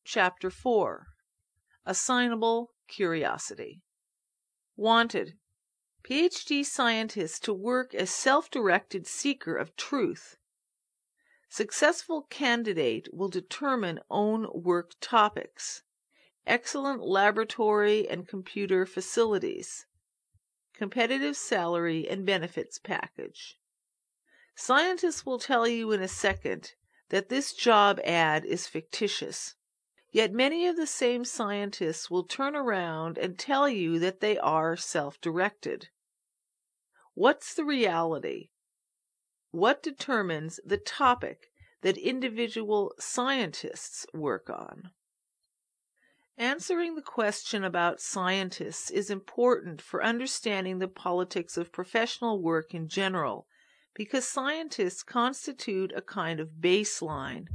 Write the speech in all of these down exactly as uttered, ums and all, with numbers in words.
Chapter four. Assignable Curiosity. Wanted: PhD scientist to work as self-directed seeker of truth. Successful candidate will determine own work topics. Excellent laboratory and computer facilities. Competitive salary and benefits package. Scientists will tell you in a second that this job ad is fictitious. Yet many of the same scientists will turn around and tell you that they are self-directed. What's the reality? What determines the topic that individual scientists work on? Answering the question about scientists is important for understanding the politics of professional work in general, because scientists constitute a kind of baseline.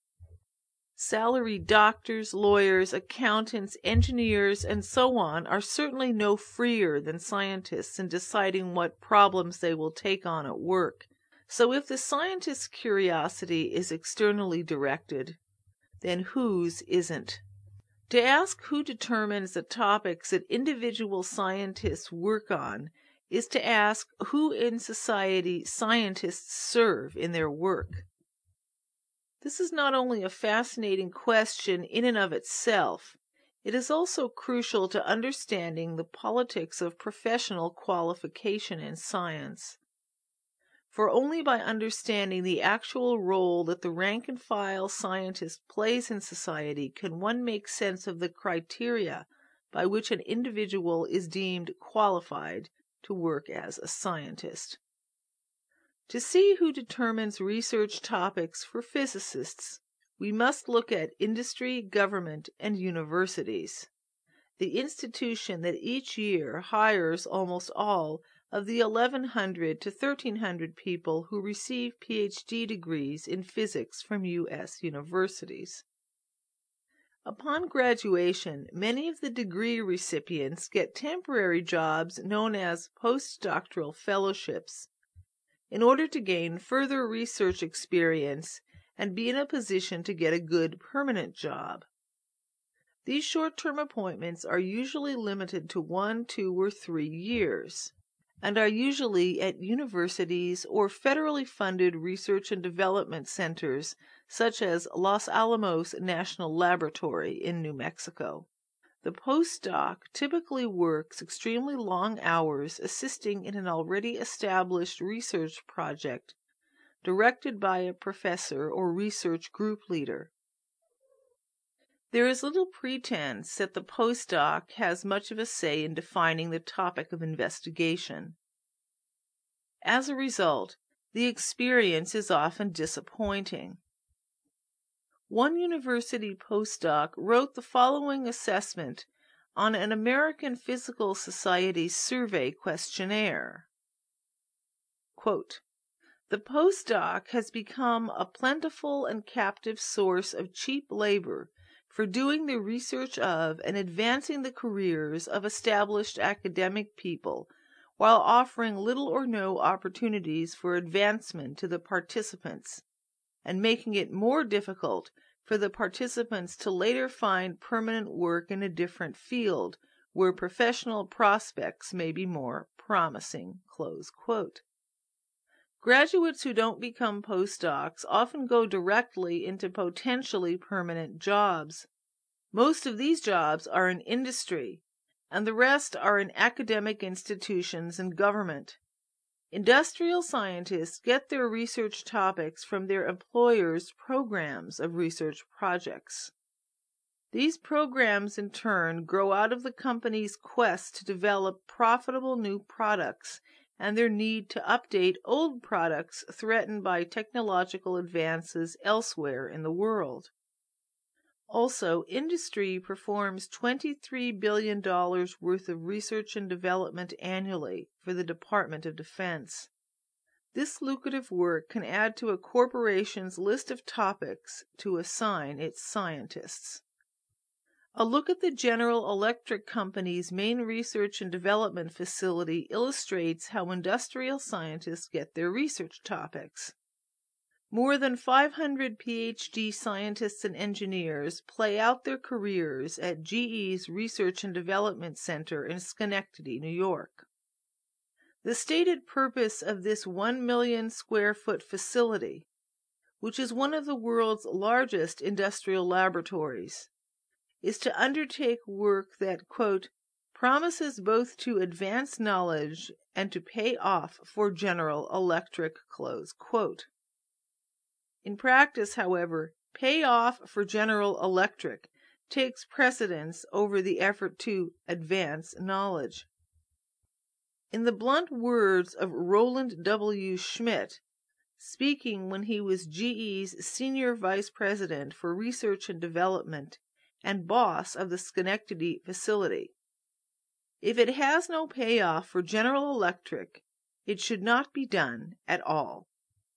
Salaried doctors, lawyers, accountants, engineers, and so on are certainly no freer than scientists in deciding what problems they will take on at work. So if the scientist's curiosity is externally directed, then whose isn't? To ask who determines the topics that individual scientists work on is to ask who in society scientists serve in their work. This is not only a fascinating question in and of itself, it is also crucial to understanding the politics of professional qualification in science. For only by understanding the actual role that the rank-and-file scientist plays in society can one make sense of the criteria by which an individual is deemed qualified to work as a scientist. To see who determines research topics for physicists, we must look at industry, government, and universities, the institution that each year hires almost all of the eleven hundred to thirteen hundred people who receive PhD degrees in physics from U S universities. Upon graduation, many of the degree recipients get temporary jobs known as postdoctoral fellowships, in order to gain further research experience and be in a position to get a good permanent job. These short-term appointments are usually limited to one, two, or three years, and are usually at universities or federally funded research and development centers such as Los Alamos National Laboratory in New Mexico. The postdoc typically works extremely long hours assisting in an already established research project directed by a professor or research group leader. There is little pretense that the postdoc has much of a say in defining the topic of investigation. As a result, the experience is often disappointing. One university postdoc wrote the following assessment on an American Physical Society survey questionnaire. Quote, "The postdoc has become a plentiful and captive source of cheap labor for doing the research of and advancing the careers of established academic people, while offering little or no opportunities for advancement to the participants, and making it more difficult for the participants to later find permanent work in a different field where professional prospects may be more promising." Close quote. Graduates who don't become postdocs often go directly into potentially permanent jobs. Most of these jobs are in industry, and the rest are in academic institutions and government. Industrial scientists get their research topics from their employers' programs of research projects. These programs, in turn, grow out of the company's quest to develop profitable new products and their need to update old products threatened by technological advances elsewhere in the world. Also, industry performs twenty-three billion dollars worth of research and development annually for the Department of Defense. This lucrative work can add to a corporation's list of topics to assign its scientists. A look at the General Electric Company's main research and development facility illustrates how industrial scientists get their research topics. More than five hundred P H D scientists and engineers play out their careers at G E's Research and Development Center in Schenectady, New York. The stated purpose of this one million square foot facility, which is one of the world's largest industrial laboratories, is to undertake work that, quote, promises both to advance knowledge and to pay off for General Electric, close quote. In practice, however, pay off for General Electric takes precedence over the effort to advance knowledge. In the blunt words of Roland W. Schmidt, speaking when he was G E's Senior Vice President for Research and Development and boss of the Schenectady facility, if it has no payoff for General Electric, it should not be done at all.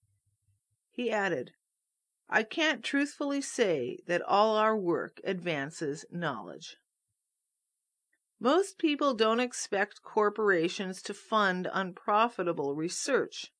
He added, I can't truthfully say that all our work advances knowledge. Most people don't expect corporations to fund unprofitable research,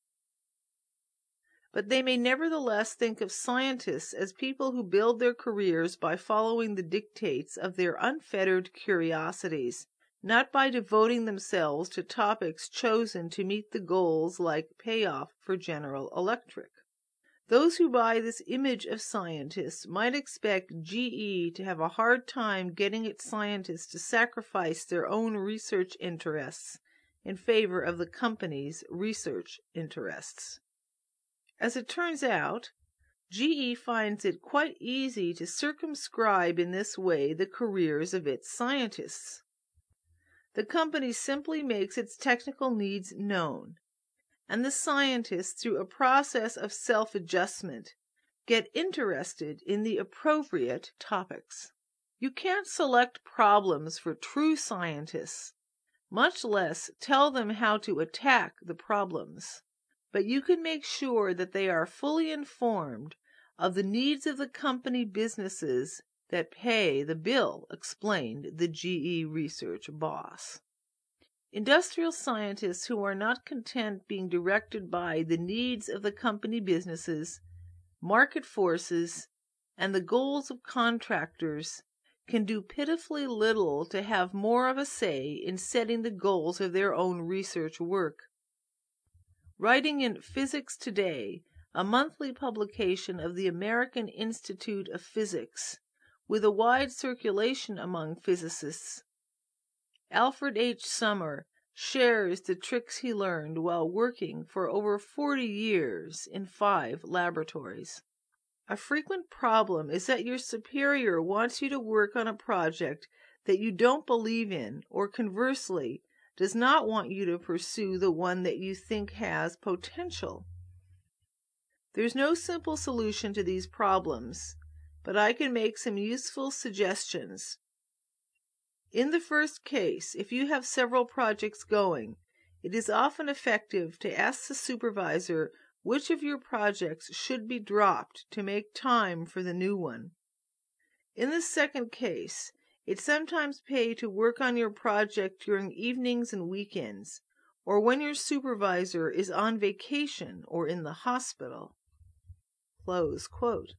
but they may nevertheless think of scientists as people who build their careers by following the dictates of their unfettered curiosities, not by devoting themselves to topics chosen to meet the goals like payoff for General Electric. Those who buy this image of scientists might expect G E to have a hard time getting its scientists to sacrifice their own research interests in favor of the company's research interests. As it turns out, G E finds it quite easy to circumscribe in this way the careers of its scientists. The company simply makes its technical needs known, and the scientists, through a process of self-adjustment, get interested in the appropriate topics. You can't select problems for true scientists, much less tell them how to attack the problems, but you can make sure that they are fully informed of the needs of the company businesses that pay the bill, explained the G E research boss. Industrial scientists who are not content being directed by the needs of the company businesses, market forces, and the goals of contractors can do pitifully little to have more of a say in setting the goals of their own research work. Writing in Physics Today, a monthly publication of the American Institute of Physics, with a wide circulation among physicists, Alfred H. Summer shares the tricks he learned while working for over forty years in five laboratories. A frequent problem is that your superior wants you to work on a project that you don't believe in, or conversely, does not want you to pursue the one that you think has potential. There's no simple solution to these problems, but I can make some useful suggestions. In the first case, if you have several projects going, it is often effective to ask the supervisor which of your projects should be dropped to make time for the new one. In the second case, it sometimes pays to work on your project during evenings and weekends, or when your supervisor is on vacation or in the hospital. Close quote.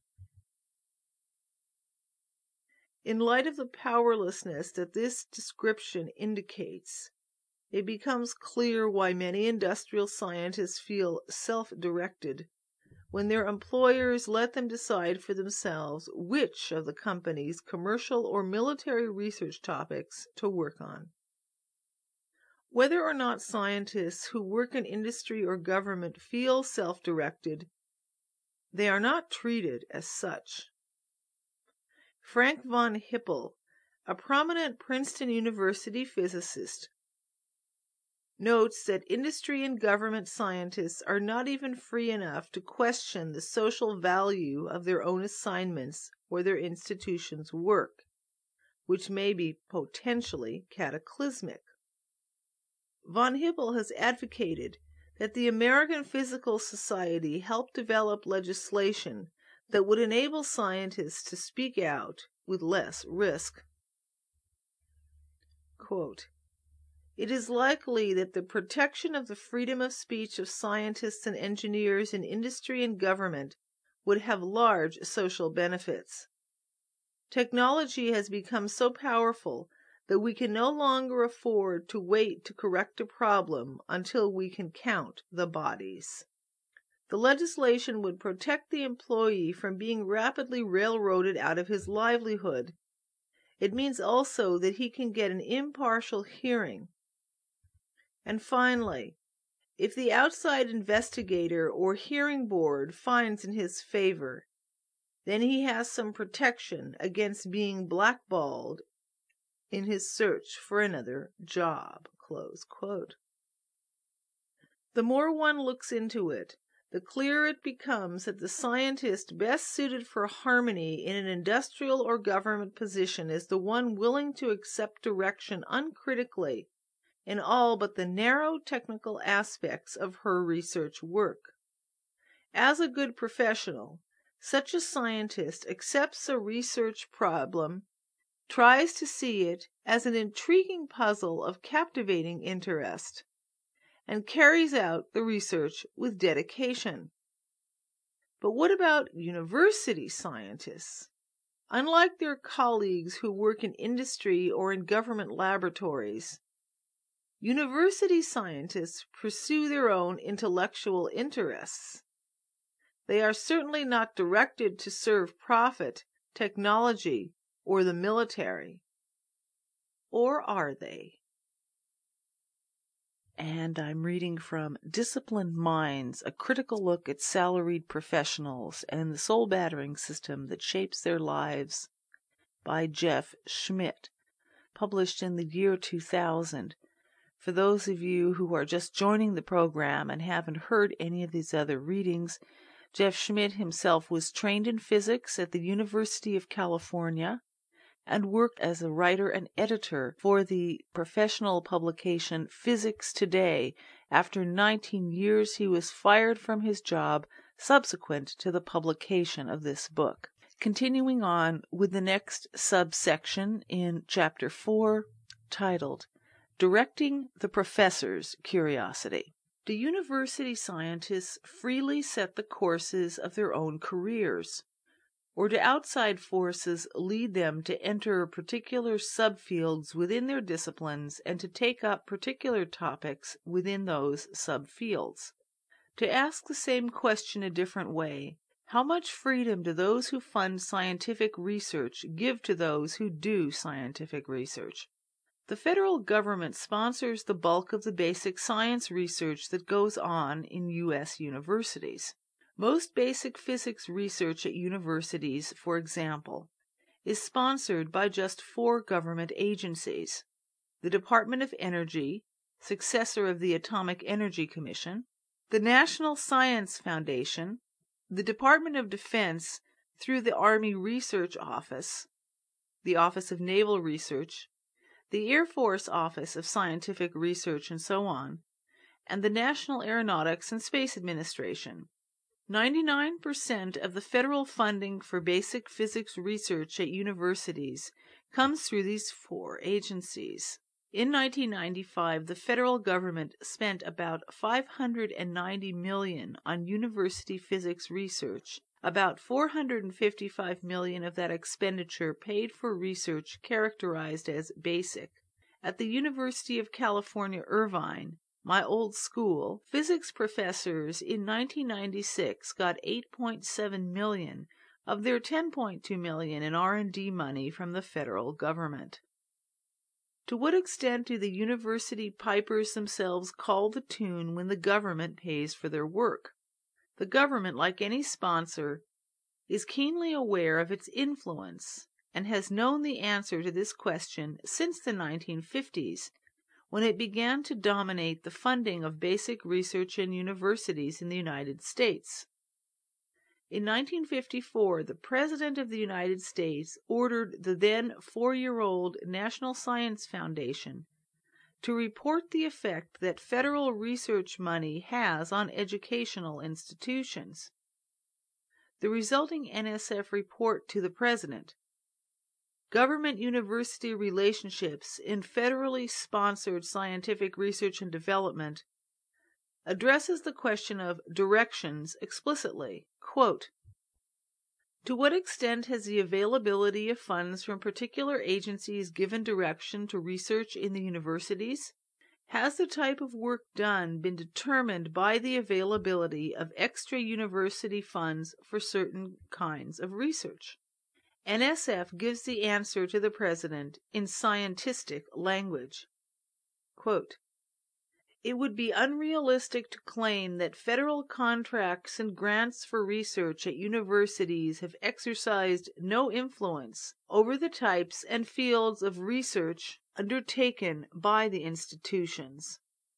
In light of the powerlessness that this description indicates, it becomes clear why many industrial scientists feel self-directed when their employers let them decide for themselves which of the company's commercial or military research topics to work on. Whether or not scientists who work in industry or government feel self-directed, they are not treated as such. Frank von Hippel, a prominent Princeton University physicist, notes that industry and government scientists are not even free enough to question the social value of their own assignments or their institution's work, which may be potentially cataclysmic. Von Hippel has advocated that the American Physical Society help develop legislation that would enable scientists to speak out with less risk. Quote, it is likely that the protection of the freedom of speech of scientists and engineers in industry and government would have large social benefits. Technology has become so powerful that we can no longer afford to wait to correct a problem until we can count the bodies. The legislation would protect the employee from being rapidly railroaded out of his livelihood. It means also that he can get an impartial hearing. And finally, if the outside investigator or hearing board finds in his favor, then he has some protection against being blackballed in his search for another job." Close quote. The more one looks into it, the clearer it becomes that the scientist best suited for harmony in an industrial or government position is the one willing to accept direction uncritically in all but the narrow technical aspects of her research work. As a good professional, such a scientist accepts a research problem, tries to see it as an intriguing puzzle of captivating interest, and carries out the research with dedication. But what about university scientists? Unlike their colleagues who work in industry or in government laboratories, university scientists pursue their own intellectual interests. They are certainly not directed to serve profit, technology, or the military. Or are they? And I'm reading from Disciplined Minds, a critical look at salaried professionals and the soul-battering system that shapes their lives, by Jeff Schmidt, published in the year two thousand. For those of you who are just joining the program and haven't heard any of these other readings, Jeff Schmidt himself was trained in physics at the University of California and worked as a writer and editor for the professional publication Physics Today. After nineteen years, he was fired from his job subsequent to the publication of this book. Continuing on with the next subsection in Chapter four, titled Directing the Professor's Curiosity. Do university scientists freely set the courses of their own careers, or do outside forces lead them to enter particular subfields within their disciplines and to take up particular topics within those subfields? To ask the same question a different way, how much freedom do those who fund scientific research give to those who do scientific research? The federal government sponsors the bulk of the basic science research that goes on in U S universities. Most basic physics research at universities, for example, is sponsored by just four government agencies: the Department of Energy, successor of the Atomic Energy Commission, the National Science Foundation, the Department of Defense through the Army Research Office, the Office of Naval Research, the Air Force Office of Scientific Research, and so on, and the National Aeronautics and Space Administration. ninety-nine percent of the federal funding for basic physics research at universities comes through these four agencies. In nineteen ninety-five, the federal government spent about five hundred ninety million dollars on university physics research. About four hundred fifty-five million dollars of that expenditure paid for research characterized as basic. At the University of California, Irvine, my old school, physics professors in nineteen ninety-six got eight point seven million dollars of their ten point two million dollars in R and D money from the federal government. To what extent do the university pipers themselves call the tune when the government pays for their work? The government, like any sponsor, is keenly aware of its influence and has known the answer to this question since the nineteen fifties, when it began to dominate the funding of basic research in universities in the United States. In nineteen fifty-four, the President of the United States ordered the then four-year-old National Science Foundation to report the effect that federal research money has on educational institutions. The resulting N S F report to the President, Government-University Relationships in Federally Sponsored Scientific Research and Development, addresses the question of directions explicitly. Quote, To what extent has the availability of funds from particular agencies given direction to research in the universities? Has the type of work done been determined by the availability of extra university funds for certain kinds of research? N S F gives the answer to the President in scientistic language. Quote, "It would be unrealistic to claim that federal contracts and grants for research at universities have exercised no influence over the types and fields of research undertaken by the institutions.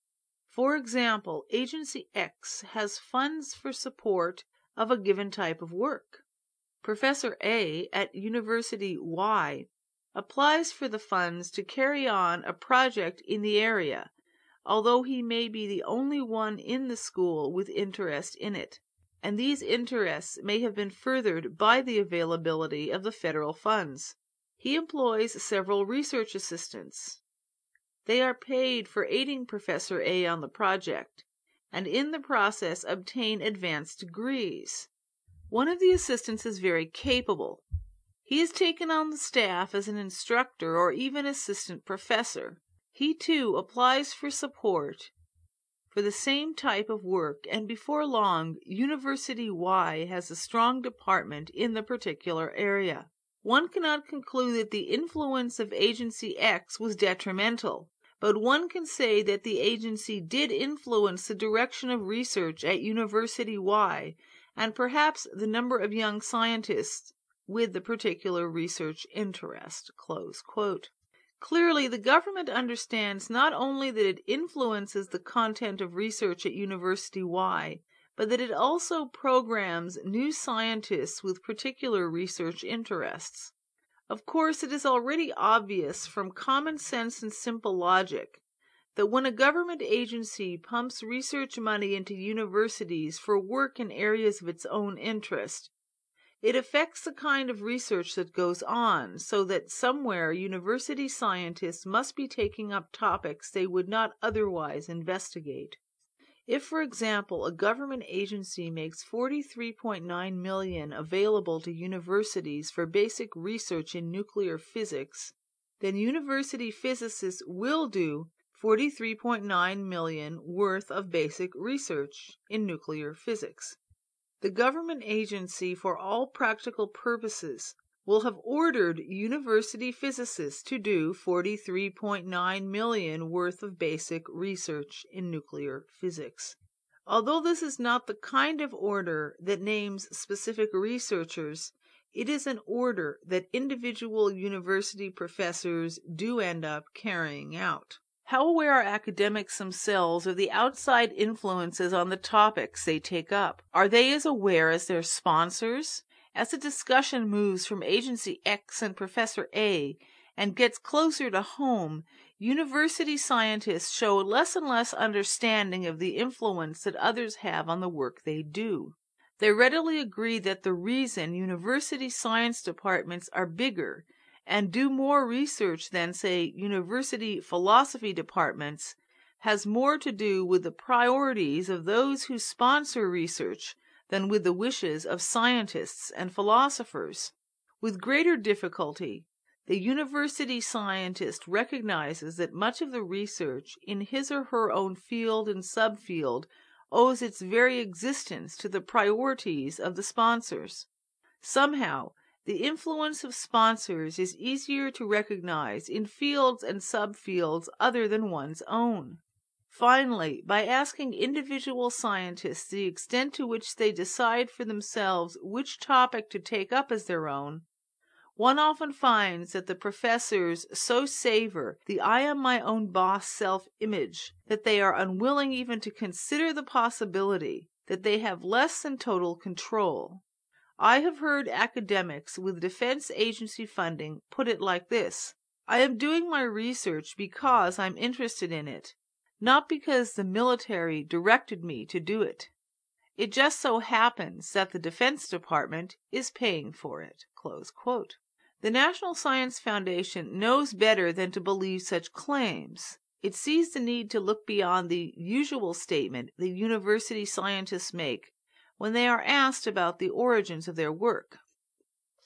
For example, Agency X has funds for support of a given type of work. Professor A at University Y applies for the funds to carry on a project in the area, although he may be the only one in the school with interest in it, and these interests may have been furthered by the availability of the federal funds. He employs several research assistants. They are paid for aiding Professor A on the project, and in the process obtain advanced degrees. One of the assistants is very capable. He is taken on the staff as an instructor or even assistant professor. He too applies for support for the same type of work, and before long, University Y has a strong department in the particular area. One cannot conclude that the influence of Agency X was detrimental, but one can say that the agency did influence the direction of research at University Y, and perhaps the number of young scientists with the particular research interest." Close quote. Clearly, the government understands not only that it influences the content of research at University Y, but that it also programs new scientists with particular research interests. Of course, it is already obvious from common sense and simple logic that when a government agency pumps research money into universities for work in areas of its own interest, it affects the kind of research that goes on, so that somewhere university scientists must be taking up topics they would not otherwise investigate. If, for example, a government agency makes forty-three point nine million dollars available to universities for basic research in nuclear physics, then university physicists will do forty-three point nine million dollars worth of basic research in nuclear physics. The government agency, for all practical purposes, will have ordered university physicists to do forty-three point nine million dollars worth of basic research in nuclear physics. Although this is not the kind of order that names specific researchers, it is an order that individual university professors do end up carrying out. How aware are academics themselves of the outside influences on the topics they take up? Are they as aware as their sponsors? As the discussion moves from Agency X and Professor A and gets closer to home, university scientists show less and less understanding of the influence that others have on the work they do. They readily agree that the reason university science departments are bigger and do more research than, say, university philosophy departments has more to do with the priorities of those who sponsor research than with the wishes of scientists and philosophers. With greater difficulty, the university scientist recognizes that much of the research in his or her own field and subfield owes its very existence to the priorities of the sponsors. Somehow, the influence of sponsors is easier to recognize in fields and subfields other than one's own. Finally, by asking individual scientists the extent to which they decide for themselves which topic to take up as their own, one often finds that the professors so savor the I am my own boss self-image that they are unwilling even to consider the possibility that they have less than total control. I have heard academics with defense agency funding put it like this: I am doing my research because I'm interested in it, not because the military directed me to do it. It just so happens that the Defense Department is paying for it." Close quote. The National Science Foundation knows better than to believe such claims. It sees the need to look beyond the usual statement that university scientists make when they are asked about the origins of their work.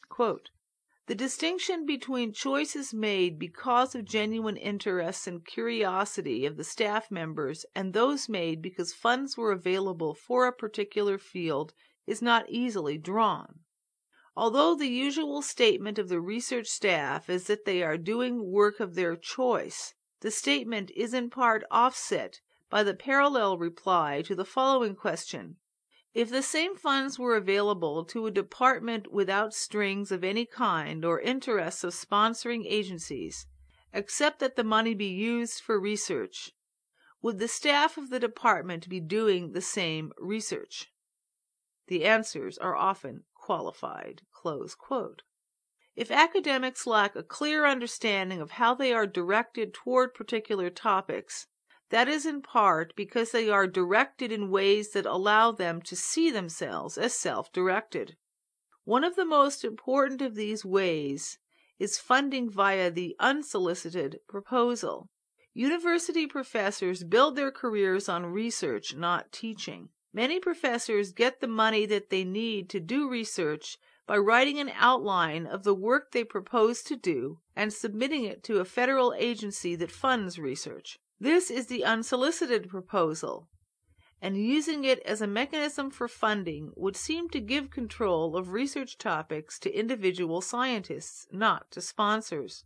Quote, "The distinction between choices made because of genuine interest and curiosity of the staff members and those made because funds were available for a particular field is not easily drawn. Although the usual statement of the research staff is that they are doing work of their choice, the statement is in part offset by the parallel reply to the following question. If the same funds were available to a department without strings of any kind or interests of sponsoring agencies, except that the money be used for research, would the staff of the department be doing the same research? The answers are often qualified." Close quote. If academics lack a clear understanding of how they are directed toward particular topics, that is in part because they are directed in ways that allow them to see themselves as self-directed. One of the most important of these ways is funding via the unsolicited proposal. University professors build their careers on research, not teaching. Many professors get the money that they need to do research by writing an outline of the work they propose to do and submitting it to a federal agency that funds research. This is the unsolicited proposal, and using it as a mechanism for funding would seem to give control of research topics to individual scientists, not to sponsors.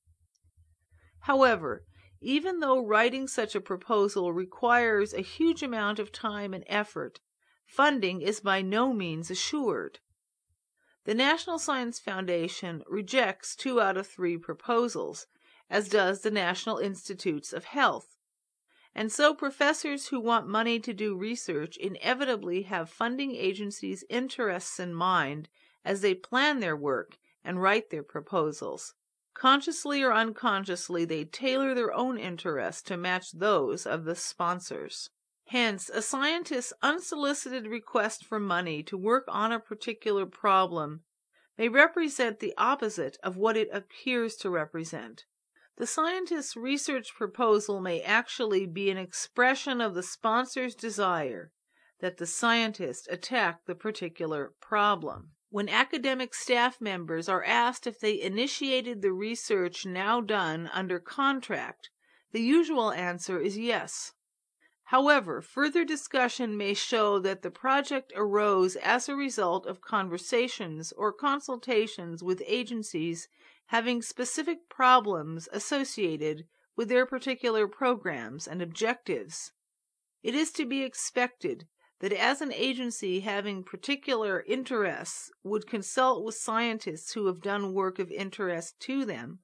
However, even though writing such a proposal requires a huge amount of time and effort, funding is by no means assured. The National Science Foundation rejects two out of three proposals, as does the National Institutes of Health. And so professors who want money to do research inevitably have funding agencies' interests in mind as they plan their work and write their proposals. Consciously or unconsciously, they tailor their own interests to match those of the sponsors. Hence, a scientist's unsolicited request for money to work on a particular problem may represent the opposite of what it appears to represent. The scientist's research proposal may actually be an expression of the sponsor's desire that the scientist attack the particular problem. When academic staff members are asked if they initiated the research now done under contract, the usual answer is yes. However, further discussion may show that the project arose as a result of conversations or consultations with agencies having specific problems associated with their particular programs and objectives. It is to be expected that as an agency having particular interests would consult with scientists who have done work of interest to them,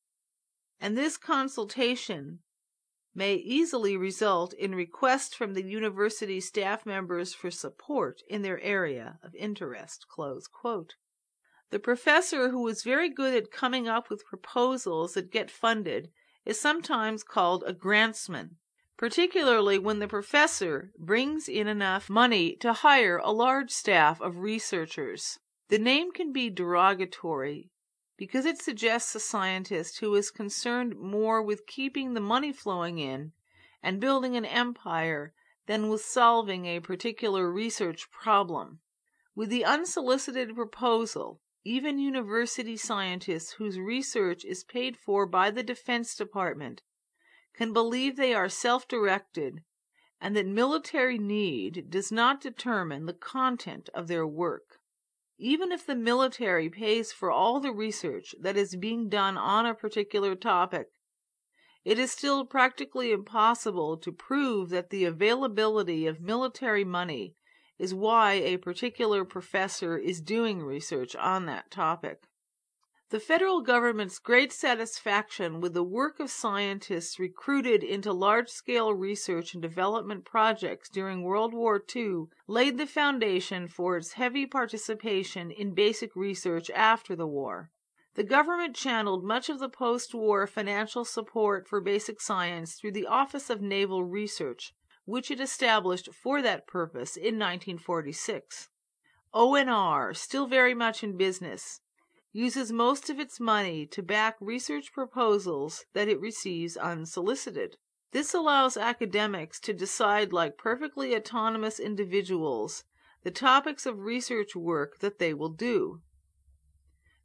and this consultation may easily result in requests from the university staff members for support in their area of interest." Close quote. The professor who is very good at coming up with proposals that get funded is sometimes called a grantsman, particularly when the professor brings in enough money to hire a large staff of researchers. The name can be derogatory because it suggests a scientist who is concerned more with keeping the money flowing in and building an empire than with solving a particular research problem. With the unsolicited proposal, even university scientists whose research is paid for by the Defense Department can believe they are self-directed and that military need does not determine the content of their work. Even if the military pays for all the research that is being done on a particular topic, it is still practically impossible to prove that the availability of military money is why a particular professor is doing research on that topic. The federal government's great satisfaction with the work of scientists recruited into large-scale research and development projects during World War Two laid the foundation for its heavy participation in basic research after the war. The government channeled much of the post-war financial support for basic science through the Office of Naval Research, which it established for that purpose in nineteen forty-six. O N R, still very much in business, uses most of its money to back research proposals that it receives unsolicited. This allows academics to decide like perfectly autonomous individuals the topics of research work that they will do.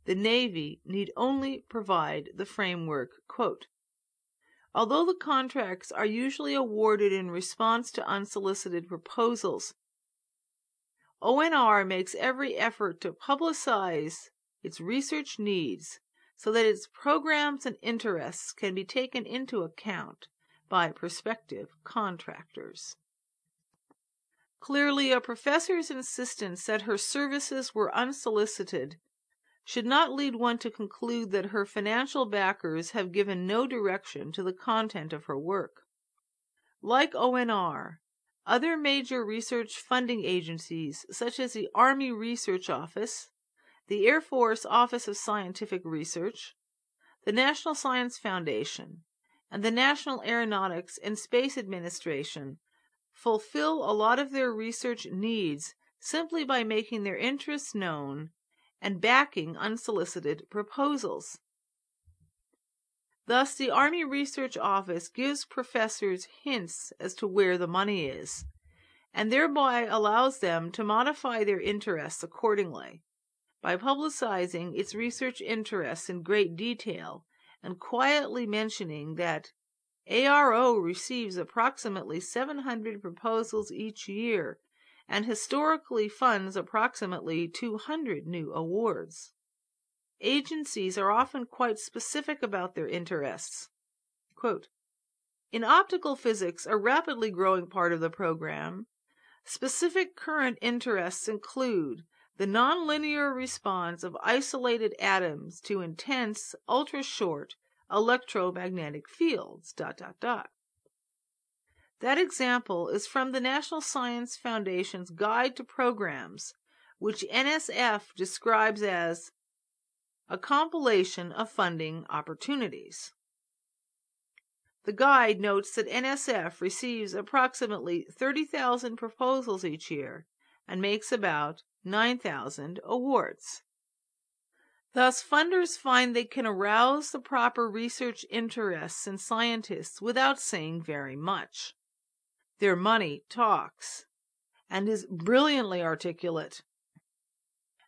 The Navy need only provide the framework. Quote, although the contracts are usually awarded in response to unsolicited proposals, O N R makes every effort to publicize its research needs so that its programs and interests can be taken into account by prospective contractors. Clearly, a professor's insistence that her services were unsolicited should not lead one to conclude that her financial backers have given no direction to the content of her work. Like O N R, other major research funding agencies, such as the Army Research Office, the Air Force Office of Scientific Research, the National Science Foundation, and the National Aeronautics and Space Administration, fulfill a lot of their research needs simply by making their interests known and backing unsolicited proposals. Thus, the Army Research Office gives professors hints as to where the money is, and thereby allows them to modify their interests accordingly by publicizing its research interests in great detail and quietly mentioning that A R O receives approximately seven hundred proposals each year and historically funds approximately two hundred new awards. Agencies are often quite specific about their interests. Quote, in optical physics, a rapidly growing part of the program, specific current interests include the nonlinear response of isolated atoms to intense, ultra-short electromagnetic fields, dot, dot, dot. That example is from the National Science Foundation's Guide to Programs, which N S F describes as a compilation of funding opportunities. The guide notes that N S F receives approximately thirty thousand proposals each year and makes about nine thousand awards. Thus, funders find they can arouse the proper research interests in scientists without saying very much. Their money talks, and is brilliantly articulate.